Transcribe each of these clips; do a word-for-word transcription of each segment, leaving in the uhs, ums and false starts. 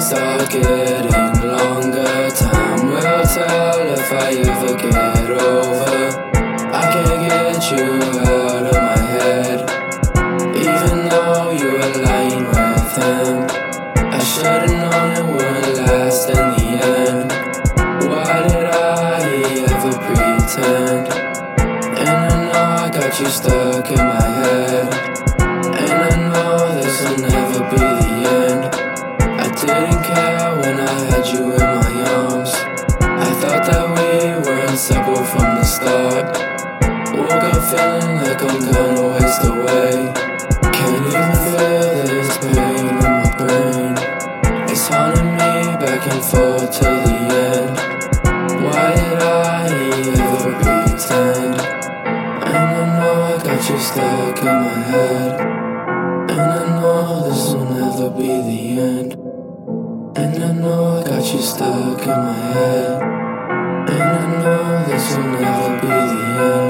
start getting longer. Time will tell if I ever get over. I can't get you out of my head, even though you were lying with him. I should've known it wouldn't last in the end. Why did I ever pretend? And I know I got you stuck in my head, and I know this will never be the end. I didn't care when I had you in my arms. I thought that we were inseparable from the start. Woke up feeling like I'm gonna waste away. Can't even feel this pain in my brain. It's haunting me back and forth till the end. Why did I ever pretend? And I know I got you stuck in my head, and I know this will never be the end. And I know I got you stuck in my head, and I know this will never be the end.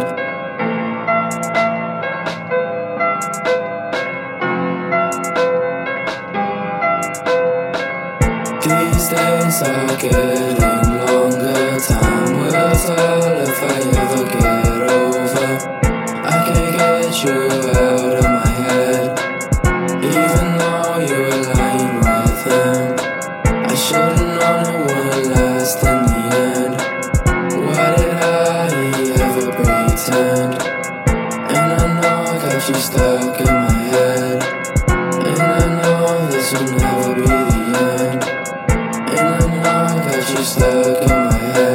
These days are getting longer. Time will tell if I ever get over. I can't get you out of my head, even though you were lying with him. I should've known it wouldn't last in the end. Why did I ever pretend? And I know I got you stuck in my head, and I know this will never be the end. And I know I got you stuck in my head.